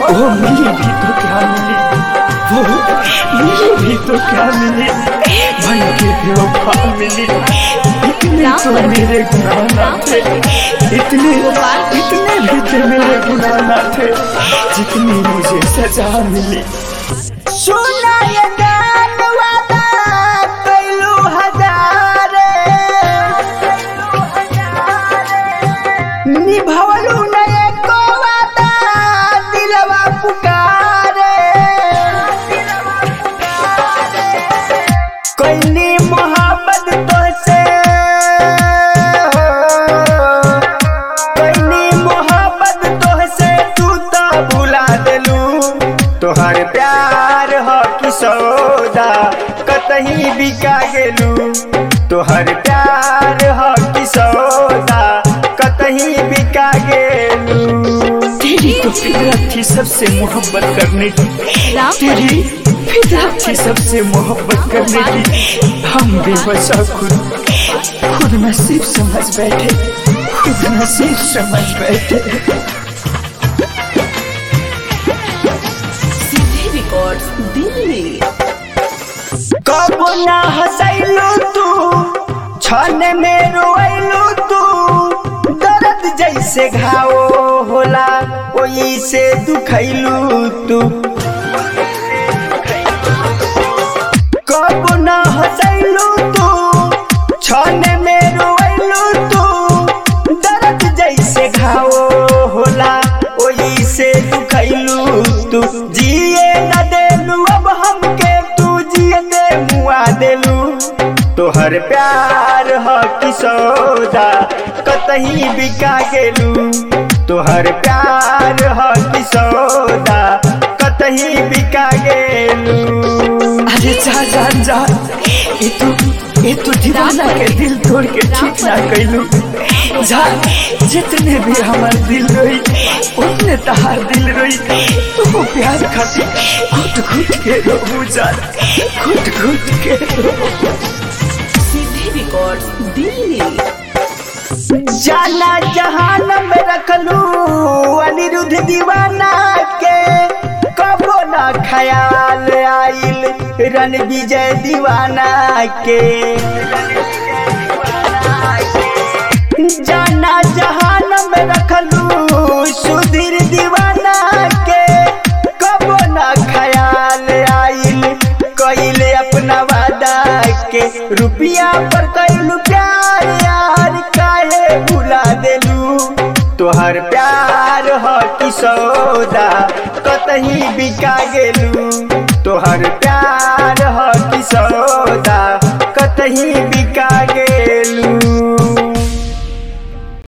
वो मिली भी तो क्या मिली, वो मिली भी तो क्या मिली, मन के बेवफा मिली। इतने तो मेरे गुनाह ना थे, इतने भी तो मेरे गुनाह ना थे जितनी मुझे सजा मिली। सुना ये गान वादा कैलू हजारे, निभवलू न एको वादा दिलवा पुकारे। कैली मोहब्बत तोसे, कैली मोहब्बत तोसे तू तो भुला देलू। तोहर प्यार हो कि सौदा कतही बिका गेलू। तोहर प्यार हो कि सौदा कतही बिका गेलू। तेरी तो फितरत थी सबसे मोहब्बत करने की, तेरी फितरत थी सबसे मोहब्बत करने की। हम बेवजह खुद नसीब समझ बैठे, खुद नसीब समझ बैठे। दिल्ली कबो ना हंसैलू तू, क्षण में रोइलू तू। दर्द जैसे घाव होला ओई से दुखैलू तू। कबो ना हंसैलू तू, क्षण में रोइलू तू। दर्द जैसे घाव होला ओई से दुखैलू तू। जिए न देलू अब हमके तू, जिए दे मुआ देलू। तोहर प्यार हो कि सौदा कतही बिका गेलू। तोहर प्यार हो कि सौदा कतही बिका गेलू। अरे जा जान जा, ये तू दीवाना के दिल तोड़ के ठीक ना कैलू। जा, जितने भी हमार दिल रोई उतने तहार दिल रोई। तू प्यार खाती घुट घुट के रो जा, घुट घुट के रो। दिल्ली जाना जहान में रखलू अनिरुद्ध दीवाना के। कबो ना ख्याल आइल रन विजय दीवाना के। जाना जहान में रखलू सुधीर दीवाना के। कबो ना ख्याल आइल कैले अपना वादा के। रुपया पर कैलू प्यार यार काहे भुला देलू। तोहर प्यार हो कि सौदा कतही बिका गेलू। तोहर प्यार